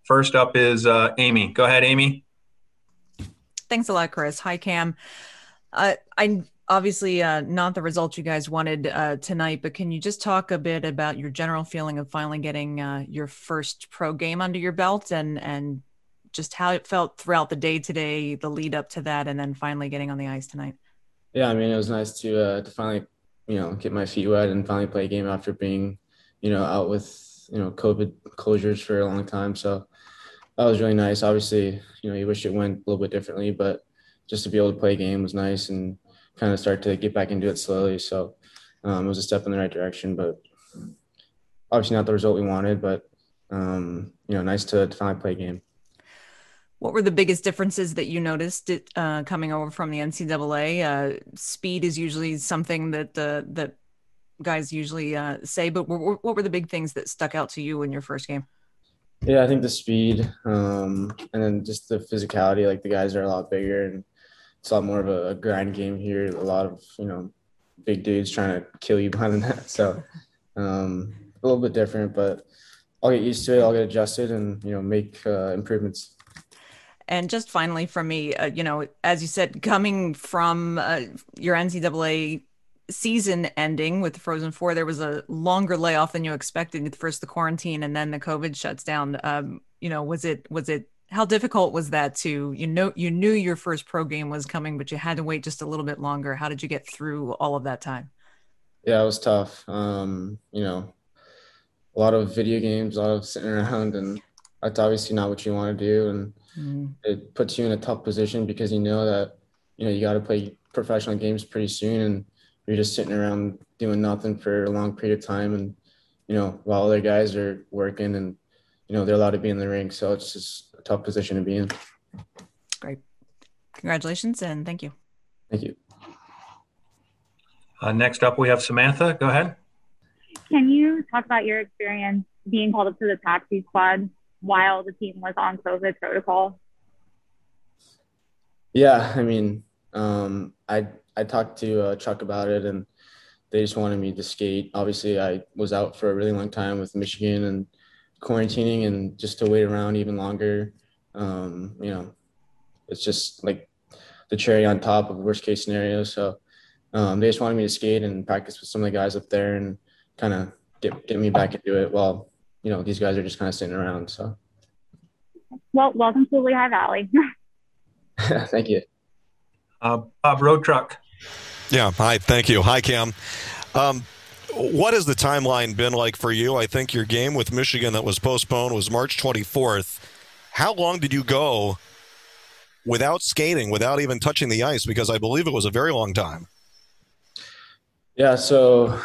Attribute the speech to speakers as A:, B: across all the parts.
A: First up is Amy. Go ahead, Amy.
B: Thanks a lot, Chris. Hi, Cam. I obviously not the results you guys wanted tonight, but can you just talk a bit about your general feeling of finally getting your first pro game under your belt and just how it felt throughout the day today, the lead up to that, and then finally getting on the ice tonight?
C: Yeah, I mean, it was nice to finally, get my feet wet and finally play a game after being, out with, COVID closures for a long time. So that was really nice. Obviously, you wish it went a little bit differently, but just to be able to play a game was nice and kind of start to get back into it slowly. So it was a step in the right direction, but obviously not the result we wanted, but, nice to finally play a game.
B: What were the biggest differences that you noticed coming over from the NCAA? Speed is usually something that guys usually say, but what were the big things that stuck out to you in your first game?
C: Yeah, I think the speed, and then just the physicality. Like the guys are a lot bigger, and it's a lot more of a grind game here. A lot of big dudes trying to kill you behind the net. So a little bit different, but I'll get used to it. I'll get adjusted, and make improvements.
B: And just finally for me, as you said, coming from your NCAA season ending with the Frozen Four, there was a longer layoff than you expected. First the quarantine, and then the COVID shuts down. Was it how difficult was that to you knew your first pro game was coming, but you had to wait just a little bit longer? How did you get through all of that time?
C: Yeah, it was tough. A lot of video games, a lot of sitting around, and that's obviously not what you want to do. And
B: Mm.
C: it puts you in a tough position because you know that you got to play professional games pretty soon, and you're just sitting around doing nothing for a long period of time, and while other guys are working and they're allowed to be in the rink, so it's just a tough position to be in.
B: Great. Congratulations and thank you.
C: Thank you.
A: Next up, we have Samantha. Go ahead.
D: Can you talk about your experience being called up to the taxi squad while the team was on COVID protocol?
C: Yeah, I mean, I talked to Chuck about it, and they just wanted me to skate. Obviously, I was out for a really long time with Michigan and quarantining, and just to wait around even longer, it's just like the cherry on top of worst case scenario. So they just wanted me to skate and practice with some of the guys up there and kind of get me back into it while these guys are just kind of sitting around. So
D: Well, welcome to Lehigh Valley.
C: thank you.
A: Bob, road truck.
E: Yeah. Hi. Thank you. Hi, Cam. What has the timeline been like for you? I think your game with Michigan that was postponed was March 24th. How long did you go without skating, without even touching the ice? Because I believe it was a very long time.
C: Yeah. So,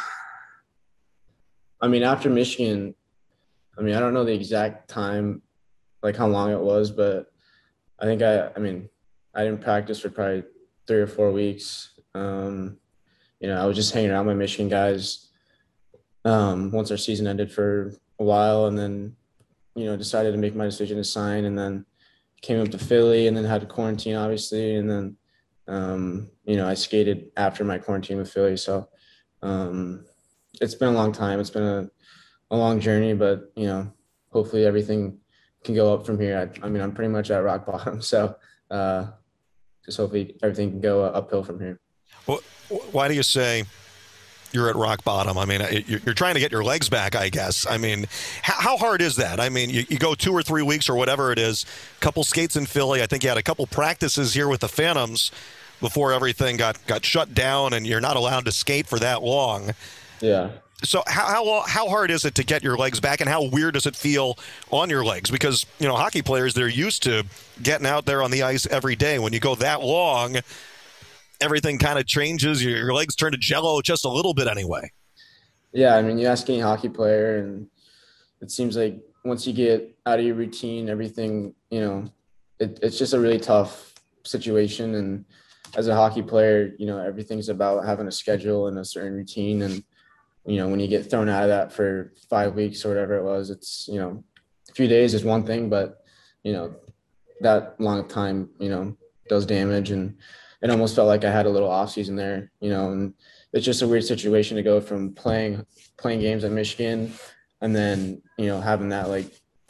C: I mean, after Michigan, I mean, I don't know the exact time, like how long it was, but I think I didn't practice for probably 3 or 4 weeks. I was just hanging around my Michigan guys once our season ended for a while, and then, decided to make my decision to sign, and then came up to Philly and then had to quarantine, obviously. And then, I skated after my quarantine with Philly. So it's been a long time. It's been a long journey, but, hopefully everything can go up from here. I mean, I'm pretty much at rock bottom. So just hopefully everything can go uphill from here.
E: Well, why do you say you're at rock bottom? I mean, you're trying to get your legs back, I guess. I mean, how hard is that? I mean, you go 2 or 3 weeks or whatever it is, couple skates in Philly. I think you had a couple practices here with the Phantoms before everything got shut down, and you're not allowed to skate for that long.
C: Yeah.
E: So how hard is it to get your legs back, and how weird does it feel on your legs? Because, hockey players, they're used to getting out there on the ice every day. When you go that long, everything kind of changes. Your legs turn to jello just a little bit anyway.
C: Yeah, I mean, you ask any hockey player, and it seems like once you get out of your routine, everything, it's just a really tough situation. And as a hockey player, everything's about having a schedule and a certain routine. And, when you get thrown out of that for 5 weeks or whatever it was, it's, a few days is one thing, but, that long of time, does damage. And it almost felt like I had a little off season there, and it's just a weird situation to go from playing games at Michigan and then, having that like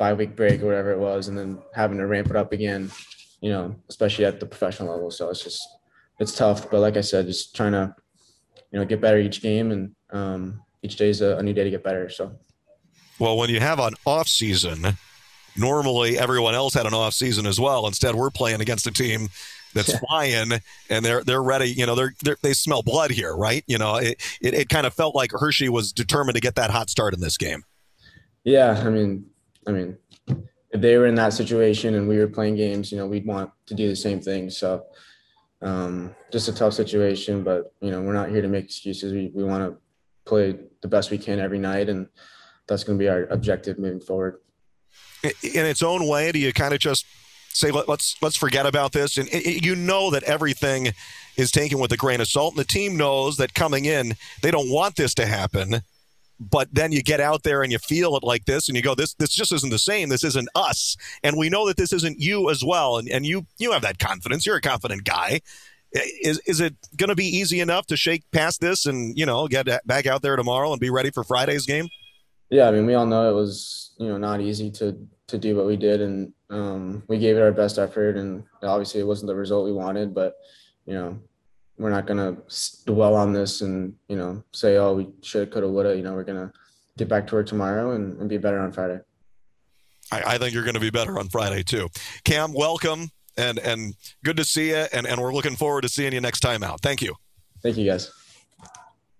C: 5-week break or whatever it was, and then having to ramp it up again, especially at the professional level. So it's tough. But like I said, just trying to, get better each game, and each day is a new day to get better. So.
E: Well, when you have an off season, normally everyone else had an off season as well. Instead, we're playing against a team that's flying, and they're ready. They smell blood here, right? It kind of felt like Hershey was determined to get that hot start in this game.
C: Yeah, I mean, if they were in that situation and we were playing games, we'd want to do the same thing. So, just a tough situation, but we're not here to make excuses. We want to play the best we can every night, and that's going to be our objective moving forward.
E: In its own way, do you kind of just say, let's forget about this? And that everything is taken with a grain of salt, and the team knows that coming in, they don't want this to happen. But then you get out there and you feel it like this, and you go, this just isn't the same. This isn't us. And we know that this isn't you as well. And you have that confidence. You're a confident guy. Is it going to be easy enough to shake past this and, get back out there tomorrow and be ready for Friday's game?
C: Yeah, I mean, we all know it was, not easy to do what we did, and we gave it our best effort, and obviously it wasn't the result we wanted, but, we're not going to dwell on this and, say, oh, we should, could have, would have. We're going to get back to work tomorrow and be better on Friday.
E: I think you're going to be better on Friday too. Cam, welcome, and good to see you, and we're looking forward to seeing you next time out. Thank you.
C: Thank you, guys.